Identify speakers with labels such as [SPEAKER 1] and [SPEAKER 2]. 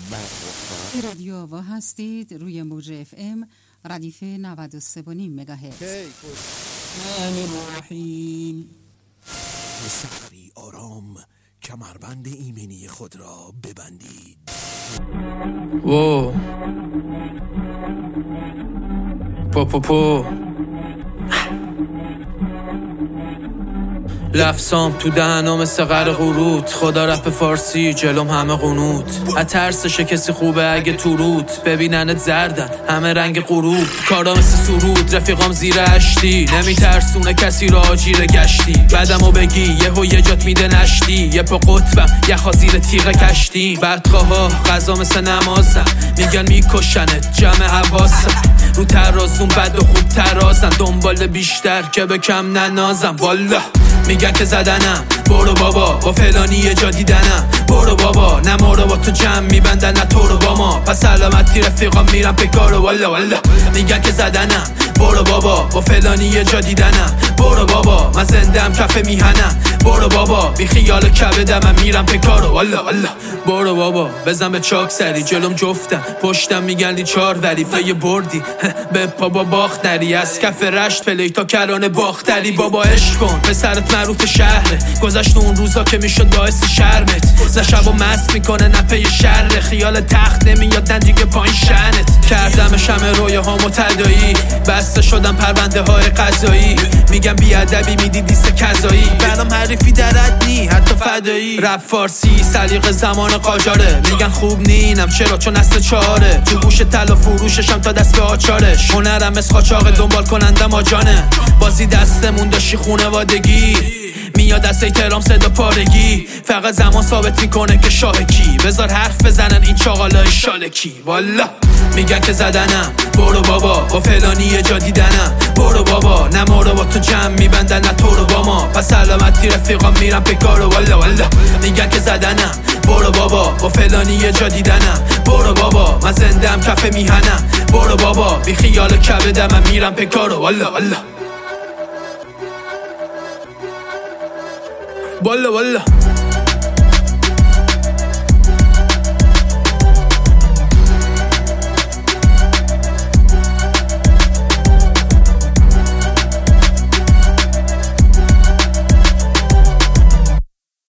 [SPEAKER 1] رادیو آوا هستید روی موج FM ردیف 93.5 مگاهرتز.
[SPEAKER 2] الرحیم. سحری آرام کمربند ایمنی خود را ببندید.
[SPEAKER 3] پو لفظام تو دهنم مثل غر قرود، خدا رپ فارسی جلوم همه قنوت. از ترسشه کسی خوبه اگه تو رود ببیننت زردن همه رنگ غروب. کارا مثل سرود رفیقام زیر اشتی، نمیترسونه کسی را آجیر گشتی. بعدمو بگی یه جات میده نشتی، یه پا قطبم یه خازیر تیغ کشتی. بدخواها غذا مثل نمازم میگن میکشنت جمع حواسم. رو ترازون بد و خوب ترازن دنبال بیشتر که به کم ننازم. والا میگن که زدنم برو بابا با فلانی یه جا دیدنم. برو بابا نه ما رو با تو جمع میبندن نه تو رو با ما. پس سلامتی رفیقام میرم پکارو. والا میگن که زدنم برو بابا با فلانی یه جا دیدنم. برو بابا من زندم کف میهنم. برو بابا بی خیال کبدم من میرم پکارو. والا برو بابا بزن به چاک سری جلوم جفتم پشتم میگن لیچار ولی فیه بردی به پا با باخت نری. از کف رشت پلی تا کرانه باختری. بابا عشق کن پسرت معروف شهره، گذشت اون روزا که میشد باعث شرمت. نه شبا مست میکنه نه پی شر، خیال تخت نمیاد نه دیگه پایین شنت. کردمش همه رویه ها متدایی، بسته شدم پرونده های قضایی. میگم بیادبی میدی دیست کذایی، برام حریفی درد نی حتی فدایی. رپ فارسی سلیقه زمان قاجاره، میگن خوب نینم چرا چون اصل چاره. تو گوش طلا فروششم تا دست به آچارش، هنرم مثل قاچاق دنبال کنندم آجانه. بازی دستمون داشتی خونوادگی، میاد از احترام صدا پارگی. فقط زمان ثابت میکنه که شاه کی، بذار حرف بزنن این چاقالای شالکی. والا میگن که زدنم برو بابا با فلانی یه جا دیدنم. برو بابا نه ما رو با تو جمع میبندن نه تو رو با ما. پس سلامتی رفیقام میرم پکارو. والا میگن که زدنم برو بابا با فلانی یه جا دیدنم. برو بابا من زندم کف میهنم. برو بابا بی خیال کبدم من میرم پکارو. والا